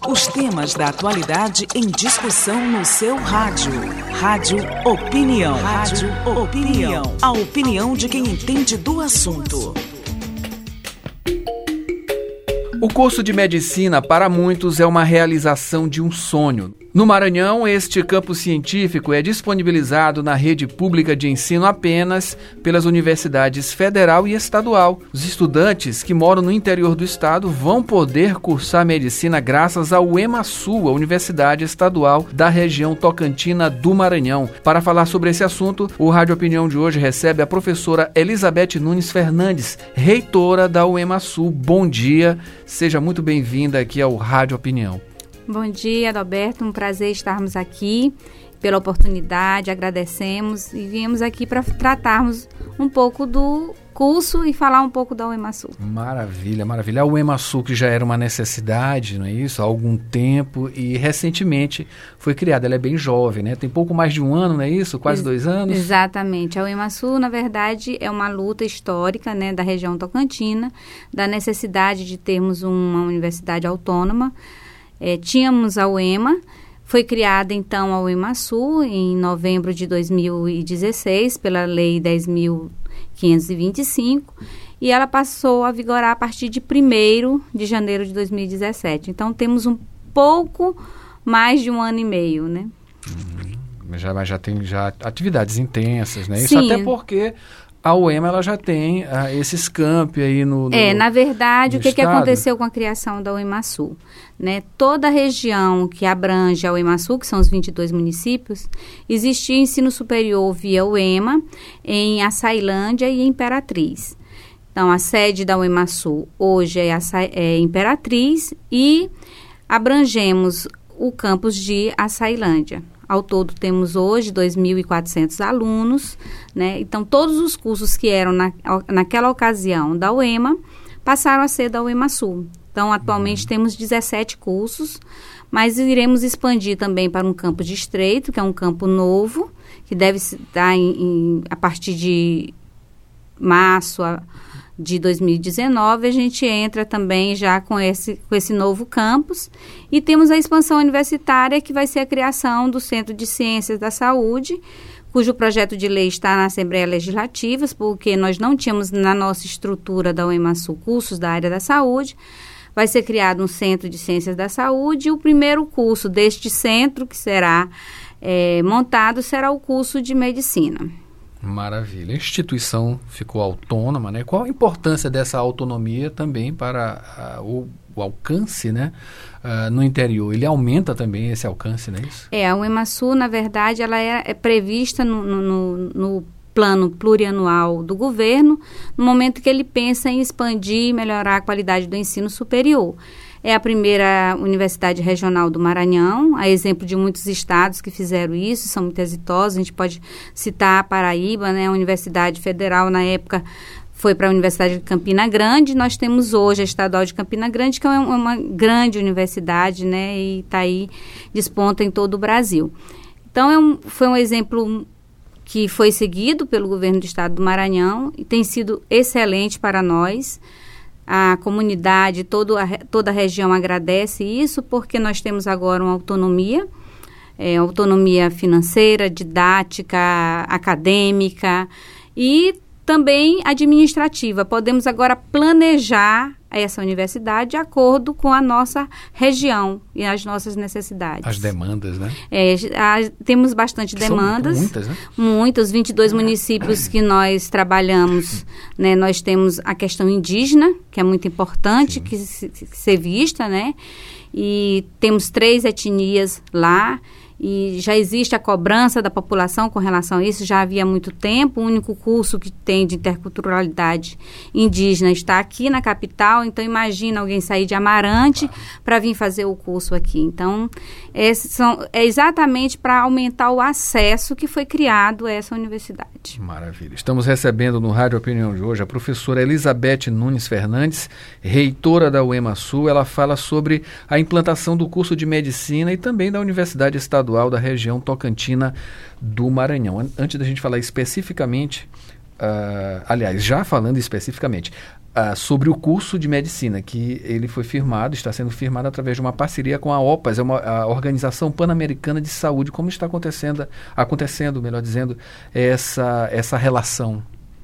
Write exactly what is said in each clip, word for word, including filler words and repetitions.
Os temas da atualidade em discussão no seu rádio. Rádio Opinião. Rádio Opinião. A opinião de quem entende do assunto. O curso de medicina, para muitos, é uma realização de um sonho. No Maranhão, este campus científico é disponibilizado na rede pública de ensino apenas pelas universidades federal e estadual. Os estudantes que moram no interior do estado vão poder cursar medicina graças ao EMASU, a Universidade Estadual da região tocantina do Maranhão. Para falar sobre esse assunto, o Rádio Opinião de hoje recebe a professora Elizabeth Nunes Fernandes, reitora da EMASU. Bom dia, seja muito bem-vinda aqui ao Rádio Opinião. Bom dia, Adalberto, um prazer estarmos aqui pela oportunidade, agradecemos e viemos aqui para tratarmos um pouco do curso e falar um pouco da EMASU. Maravilha, maravilha. A EMASU que já era uma necessidade, não é isso? Há algum tempo e recentemente foi criada, ela é bem jovem, né? Tem pouco mais de um ano, não é isso? Quase Ex- dois anos? Exatamente. A EMASU, na verdade, é uma luta histórica, né, da região tocantina, da necessidade de termos uma universidade autônoma. É, tínhamos a UEMA, foi criada então a EMASU em novembro de dois mil e dezesseis pela Lei dez mil quinhentos e vinte e cinco e ela passou a vigorar a partir de primeiro de janeiro de dois mil e dezessete. Então temos um pouco mais de um ano e meio, né? Uhum. Já, mas já tem já atividades intensas, né? Isso Sim. Até porque a UEMA ela já tem uh, esses campi aí no, no É, na verdade, no o que, que estado. aconteceu com a criação da EMASU? Né? Toda a região que abrange a EMASU, que são os vinte e dois municípios, existia ensino superior via UEMA em Açailândia e Imperatriz. Então, a sede da EMASU hoje é, Aça, é Imperatriz e abrangemos o campus de Açailândia. Ao todo, temos hoje dois mil e quatrocentos alunos, né? Então, todos os cursos que eram na, naquela ocasião da UEMA passaram a ser da EMASU. Então, atualmente, uhum. temos dezessete cursos, mas iremos expandir também para um campo de Estreito, que é um campo novo, que deve estar em, em, a partir de março a, de dois mil e dezenove, a gente entra também já com esse, com esse novo campus e temos a expansão universitária, que vai ser a criação do Centro de Ciências da Saúde, cujo projeto de lei está na Assembleia Legislativa, porque nós não tínhamos na nossa estrutura da EMASU cursos da área da saúde. Vai ser criado um Centro de Ciências da Saúde e o primeiro curso deste centro que será é, montado será o curso de Medicina. Maravilha. A instituição ficou autônoma, né? Qual a importância dessa autonomia também para uh, o, o alcance, né? Uh, no interior? Ele aumenta também esse alcance, não é isso? É, a EMASU, na verdade, ela é, é prevista no, no, no plano plurianual do governo, no momento que ele pensa em expandir e melhorar a qualidade do ensino superior. É a primeira universidade regional do Maranhão, a exemplo de muitos estados que fizeram isso, são muito exitosos. A gente pode citar a Paraíba, né? A Universidade Federal, na época, foi para a Universidade de Campina Grande. Nós temos hoje a Estadual de Campina Grande, que é uma, uma grande universidade, né? E está aí, desponta em todo o Brasil. Então, é um, foi um exemplo que foi seguido pelo governo do estado do Maranhão e tem sido excelente para nós. A comunidade, todo a, toda a região agradece isso, porque nós temos agora uma autonomia, é, autonomia financeira, didática, acadêmica e também administrativa. Podemos agora planejar essa universidade de acordo com a nossa região e as nossas necessidades. As demandas, né? É, a, temos bastante que demandas. São muitas, né? Muitas, vinte e dois municípios que nós trabalhamos, né? Nós temos a questão indígena, que é muito importante que, se, que ser vista, né? E temos três etnias lá. E já existe a cobrança da população com relação a isso, já havia muito tempo. O único curso que tem de interculturalidade indígena está aqui na capital, então imagina alguém sair de Amarante para vir fazer o curso aqui. Então, esses são, é exatamente para aumentar o acesso que foi criado a essa universidade. Maravilha. Estamos recebendo no Rádio Opinião de hoje a professora Elizabeth Nunes Fernandes, reitora da EMASU. Ela fala sobre a implantação do curso de Medicina e também da Universidade Estadual da região tocantina do Maranhão. Antes da gente falar especificamente, uh, aliás, já falando especificamente, ah, sobre o curso de medicina, que ele foi firmado, está sendo firmado através de uma parceria com a O P A S, é uma, a Organização Pan-Americana de Saúde. Como está acontecendo, acontecendo, melhor dizendo, essa, essa relação?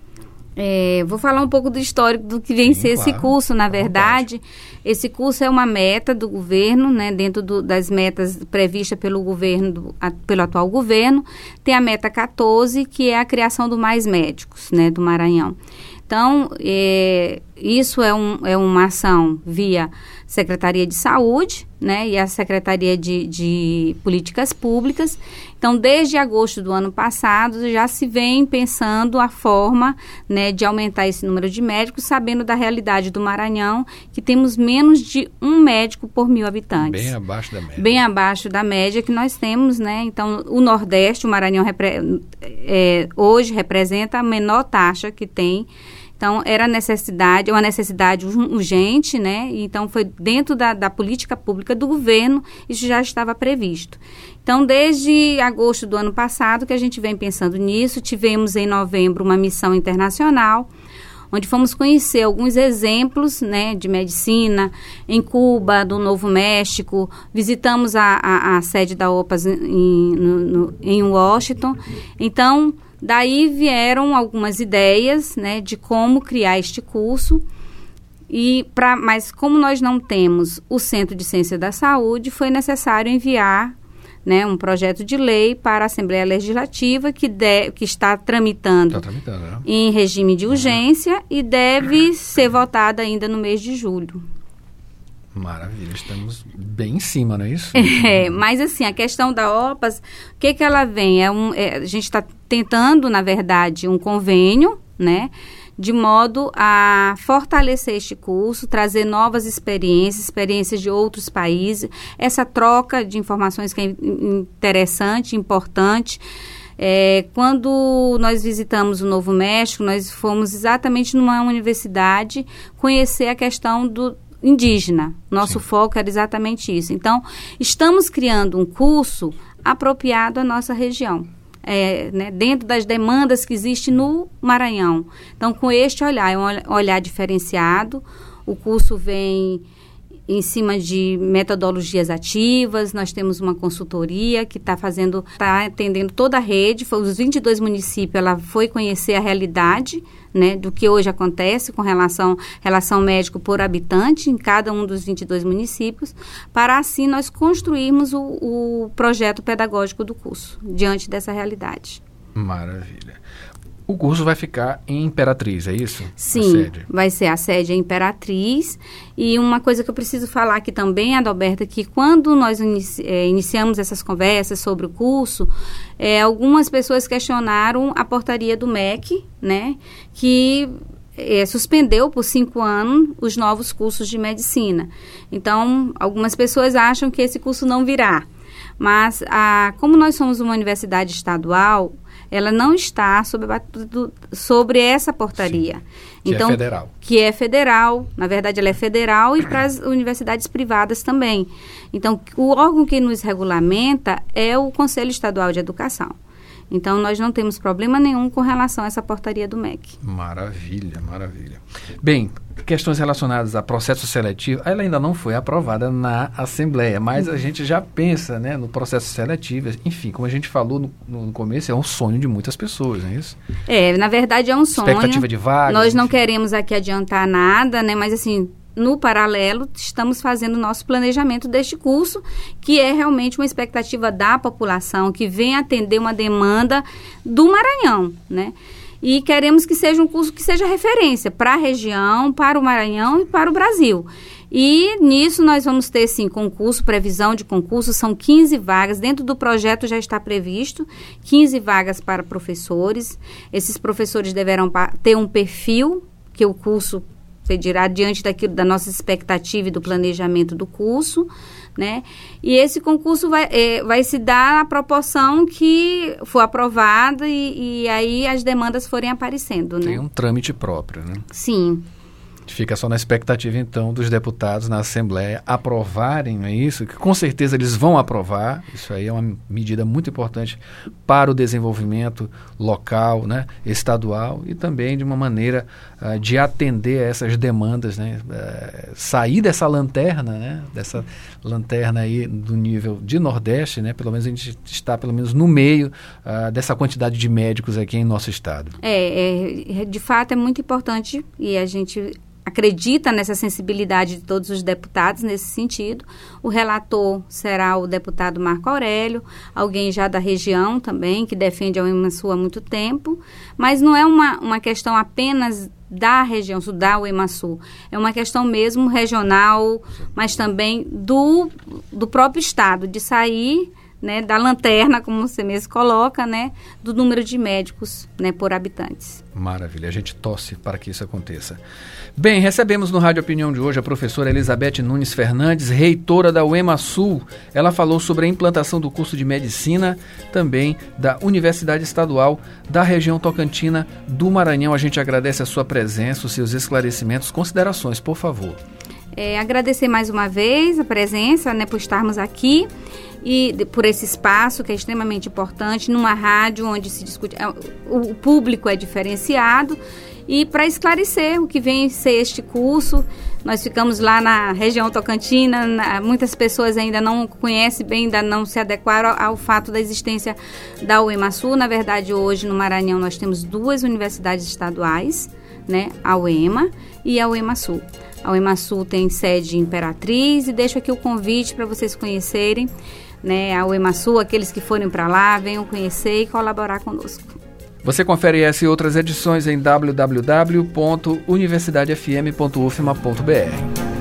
É, vou falar um pouco do histórico do que vem Sim, ser claro. esse curso. Na verdade, esse curso é uma meta do governo, né, dentro do, das metas previstas pelo governo, do, a, pelo atual governo. Tem a meta quatorze, que é a criação do Mais Médicos, né, do Maranhão. Então, é, isso é, um, é uma ação via Secretaria de Saúde, né, e a Secretaria de, de Políticas Públicas. Então, desde agosto do ano passado, já se vem pensando a forma, né, de aumentar esse número de médicos, sabendo da realidade do Maranhão, que temos menos de um médico por mil habitantes. Bem abaixo da média. Bem abaixo da média que nós temos, né? Então, o Nordeste, o Maranhão, repre- é, hoje representa a menor taxa que tem. Então, era necessidade, uma necessidade urgente, né? Então, foi dentro da, da política pública do governo, isso já estava previsto. Então, desde agosto do ano passado que a gente vem pensando nisso, tivemos em novembro uma missão internacional, onde fomos conhecer alguns exemplos, né, de medicina em Cuba, do Novo México, visitamos a, a, a sede da O P A S em, no, no, em Washington. Então, daí vieram algumas ideias, né, de como criar este curso, e pra, mas como nós não temos o Centro de Ciência da Saúde, foi necessário enviar, né, um projeto de lei para a Assembleia Legislativa que, de, que está tramitando, Está tramitando, né? em regime de urgência, uhum, e deve ser votada ainda no mês de julho. Maravilha, estamos bem em cima, não é isso? É, mas assim, a questão da O P A S, o que que ela vem? É um, é, a gente está tentando, na verdade, um convênio, né, de modo a fortalecer este curso, trazer novas experiências, experiências de outros países, essa troca de informações que é interessante, importante. É, quando nós visitamos o Novo México, nós fomos exatamente numa universidade conhecer a questão do indígena. Nosso Sim. foco era exatamente isso. Então, estamos criando um curso apropriado à nossa região. É, né, dentro das demandas que existem no Maranhão. Então, com este olhar, é um olhar diferenciado, o curso vem em cima de metodologias ativas, nós temos uma consultoria que está fazendo, está atendendo toda a rede, foi os vinte e dois municípios, ela foi conhecer a realidade, né, do que hoje acontece com relação, relação médico por habitante em cada um dos vinte e dois municípios, para assim nós construirmos o, o projeto pedagógico do curso, diante dessa realidade. Maravilha. O curso vai ficar em Imperatriz, é isso? Sim, vai ser a sede em Imperatriz. E uma coisa que eu preciso falar aqui também, Adalberta, que quando nós inici- é, iniciamos essas conversas sobre o curso, é, algumas pessoas questionaram a portaria do M E C, né, que é, suspendeu por cinco anos os novos cursos de medicina. Então, algumas pessoas acham que esse curso não virá. Mas, a, como nós somos uma universidade estadual, ela não está sob, sobre essa portaria. Que então, é federal. Que é federal. Na verdade, ela é federal e para as universidades privadas também. Então, o órgão que nos regulamenta é o Conselho Estadual de Educação. Então, nós não temos problema nenhum com relação a essa portaria do M E C. Maravilha, maravilha. Bem, questões relacionadas a processo seletivo, ela ainda não foi aprovada na Assembleia, mas a gente já pensa, né, no processo seletivo. Enfim, como a gente falou no, no começo, é um sonho de muitas pessoas, não é isso? É, na verdade é um sonho. Expectativa de vagas. Nós não enfim. queremos aqui adiantar nada, né, mas assim, no paralelo, estamos fazendo o nosso planejamento deste curso, que é realmente uma expectativa da população, que vem atender uma demanda do Maranhão, né? E queremos que seja um curso que seja referência para a região, para o Maranhão e para o Brasil. E nisso nós vamos ter, sim, concurso, previsão de concurso, são quinze vagas. Dentro do projeto já está previsto quinze vagas para professores. Esses professores deverão ter um perfil que o curso pedirá diante daquilo, da nossa expectativa e do planejamento do curso, né? E esse concurso vai, é, vai se dar na proporção que for aprovado e, e aí as demandas forem aparecendo, né? Tem um trâmite próprio, né? Sim. Fica só na expectativa, então, dos deputados na Assembleia aprovarem, não é isso? Que com certeza eles vão aprovar. Isso aí é uma medida muito importante para o desenvolvimento local, né, estadual, e também de uma maneira uh, de atender a essas demandas, né, uh, sair dessa lanterna, né, dessa lanterna aí do nível de Nordeste, né, pelo menos a gente está pelo menos no meio uh, dessa quantidade de médicos aqui em nosso estado. É, é, de fato é muito importante, e a gente acredita nessa sensibilidade de todos os deputados nesse sentido. O relator será o deputado Marco Aurélio, alguém já da região também, que defende a UEMASU há muito tempo, mas não é uma, uma questão apenas da região sul, da UEMASU, é uma questão mesmo regional, mas também do, do próprio estado, de sair, né, da lanterna, como você mesmo coloca, né, do número de médicos, né, por habitantes. Maravilha, a gente torce para que isso aconteça. Bem, recebemos no Rádio Opinião de hoje a professora Elizabeth Nunes Fernandes, reitora da UEMASU. Ela falou sobre a implantação do curso de Medicina, também da Universidade Estadual da região Tocantina do Maranhão. A gente agradece a sua presença, os seus esclarecimentos, considerações, por favor. É, agradecer mais uma vez a presença, né, por estarmos aqui e de, por esse espaço que é extremamente importante, numa rádio onde se discute, é, o, o público é diferenciado, e para esclarecer o que vem ser este curso. Nós ficamos lá na região Tocantina, na, muitas pessoas ainda não conhecem bem, ainda não se adequaram ao, ao fato da existência da UEMASU. Na verdade, hoje no Maranhão nós temos duas universidades estaduais, né, a UEMA e a UEMASU. A UEMASU tem sede em Imperatriz, e deixo aqui o convite para vocês conhecerem, né, a UEMASU, aqueles que forem para lá, venham conhecer e colaborar conosco. Você confere essa e outras edições em w w w ponto universidade f m ponto u f m a ponto b r.